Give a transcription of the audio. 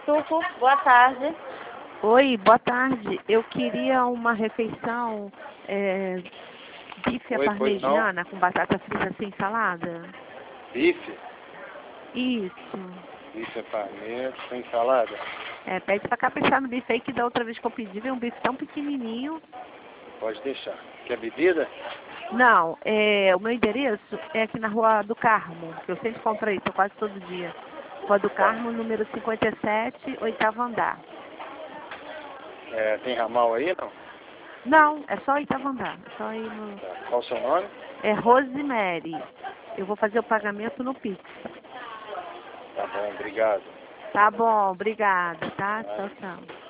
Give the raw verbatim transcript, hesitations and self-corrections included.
Suco, boa tarde. Oi, boa tarde. Eu queria uma refeição, é, bife à Oi, pois não? parmegiana com batata frita sem salada. Bife? Isso. Bife é parmegiana, sem salada? É, pede pra caprichar no bife aí, que da outra vez que eu pedi veio um bife tão pequenininho. Pode deixar. Quer bebida? Não, é, o meu endereço é aqui na Rua do Carmo, que eu sempre compro isso quase todo dia. Rua do Carmo, número cinquenta e sete, oitavo andar. É, tem ramal aí, não? Não, é só oitavo andar. É só ir no... Tá. Qual o seu nome? É Rosemary. Eu vou fazer o pagamento no Pix. Tá bom, obrigado. Tá bom, obrigada, tá? Tá. Tchau, tchau.